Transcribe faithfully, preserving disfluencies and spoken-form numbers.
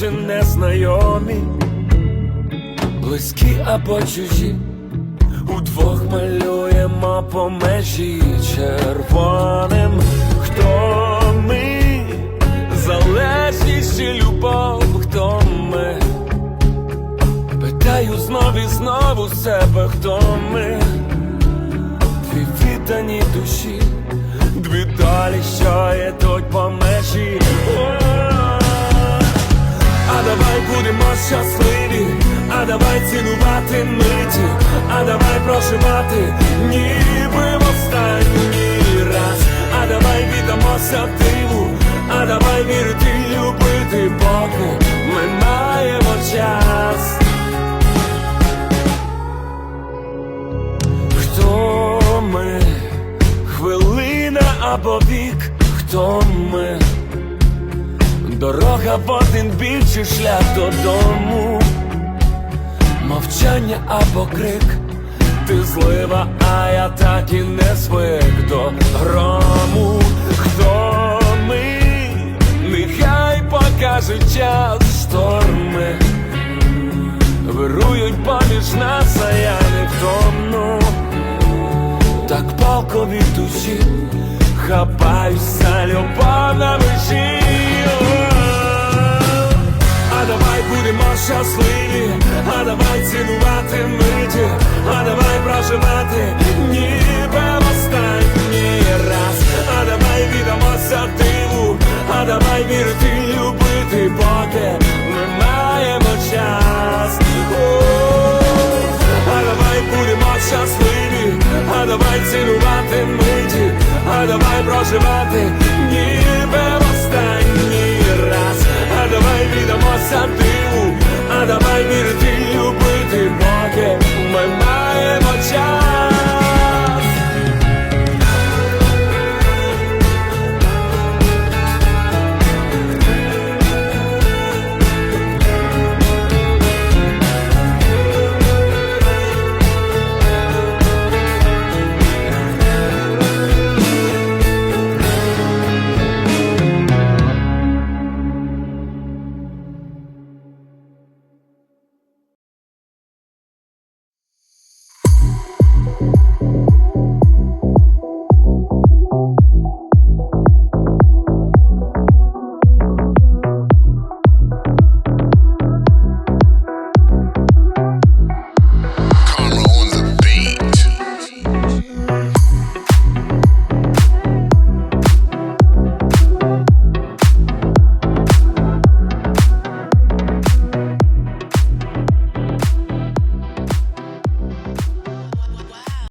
чи незнайомі, близькі або чужі, удвох малюємо по межі червоним. Хто ми? Залежність чи любов? Хто ми? Питаю знов і знову себе, хто ми? Дві віддані душі, дві долі, що йдуть по межі. А давай будемо щасливі, а давай цінувати миті, а давай проживати, ніби в останній раз. А давай віддамося диву, а давай вірити й любити, поки ми маємо час. Хто ми? Хвилина або вік? Хто ми? Дорога в один бік чи шлях додому? Мовчання або крик? Ти злива, а я так і не звик до грому. Хто ми? Нехай покаже час. Шторми вирують поміж нас, а я не втомну. Так палко від душі хапаюся, любов на межі. А давай будемо щасливі, а давай цінувати миті, а давай проживати, ніби в останній раз. А давай віддамося диву, а давай вірити й любити, поки ми маємо час. А давай будемо щасливі, а давай цінувати миті, а давай проживати, ніби в останній раз. А давай віддамося